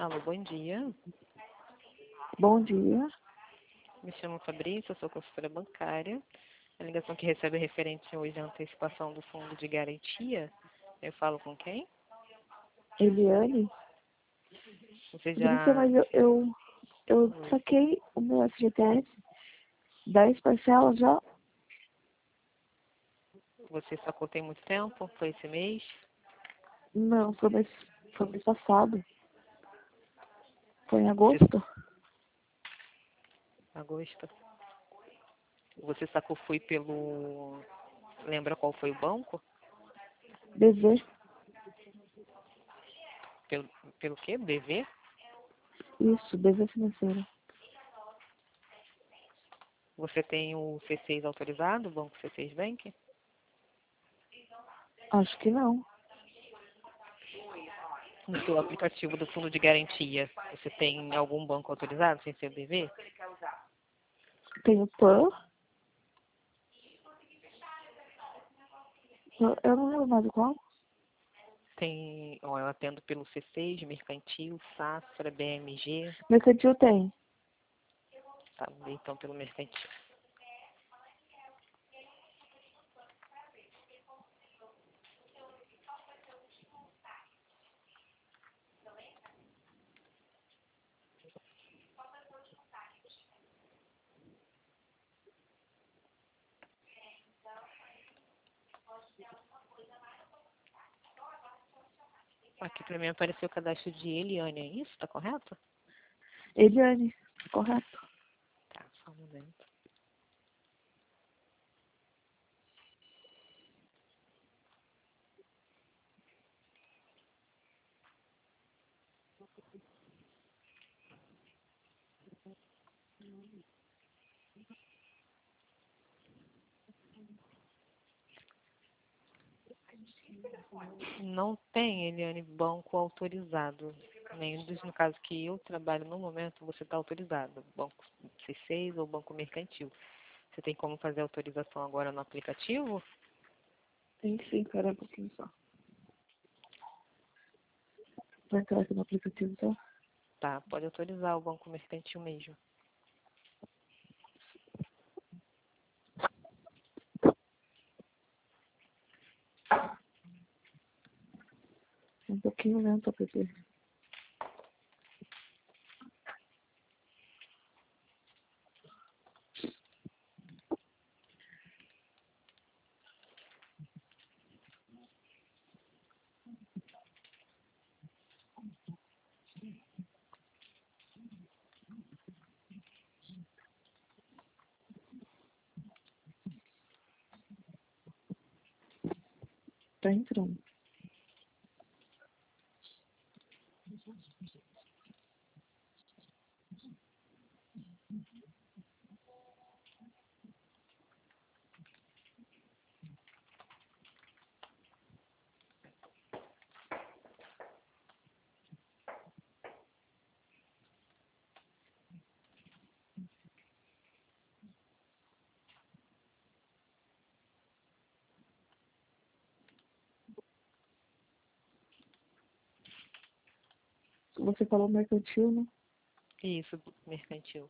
Alô, bom dia. Bom dia. Me chamo Fabrício, eu sou consultora bancária. A ligação que recebe é referente hoje à antecipação do fundo de garantia. Eu falo com quem? Eliane? Você Patrícia, já... mas eu saquei o meu FGTS 10 parcelas já. Você sacou tem muito tempo? Foi esse mês? Não, foi mês passado. Foi em agosto. Agosto. Você sacou foi pelo... Lembra qual foi o banco? BV. Pelo quê? BV? Isso, BV financeira. Você tem o C6 autorizado, o banco C6 Bank? Acho que não. No seu aplicativo do fundo de garantia, você tem algum banco autorizado sem ser o BV? Tem o PAN. Eu não lembro mais qual. Tem, ó, eu atendo pelo C6, Mercantil, Safra, BMG, Mercantil tem. tá? Então pelo Mercantil. Aqui pra mim apareceu o cadastro de Eliane, é isso? Tá correto? Eliane, correto. Tá, só um momento. Não tem, Eliane, banco autorizado. Nem dos, no caso que eu trabalho no momento, você está autorizado. Banco C6 ou banco mercantil. Você tem como fazer a autorização agora no aplicativo? Tem sim, cara, um pouquinho só. Vai entrar aqui no aplicativo, tá? Tá, pode autorizar o banco mercantil mesmo. Um pouquinho lento, app. Tá entrando. Você falou mercantil, né? Isso, mercantil.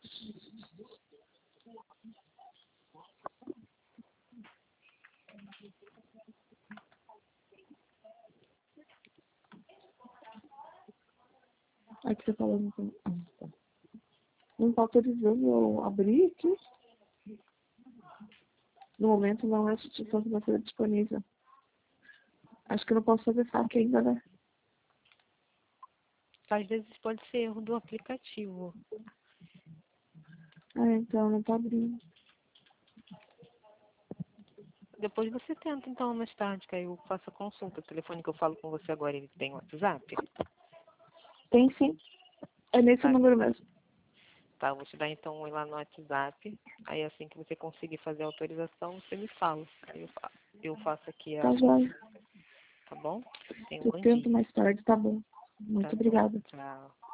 Aqui você falou tá. Não tá autorizando eu abrir aqui. No momento não é instituição financeira disponível. Acho que eu não posso fazer saque ainda, né? Às vezes pode ser erro do aplicativo. Então não tá abrindo. Depois você tenta, então, mais tarde, que aí eu faço a consulta. O telefone que eu falo com você agora, ele tem WhatsApp? Tem sim. É nesse Tá, número mesmo. tá, eu vou te dar, então, um ir lá no WhatsApp. Aí, assim que você conseguir fazer a autorização, você me fala. Aí eu faço aqui Tá joia. tá bom? Tenha um Eu bom tento dia. mais tarde, tá bom. Tá Muito bom. obrigada. Tchau.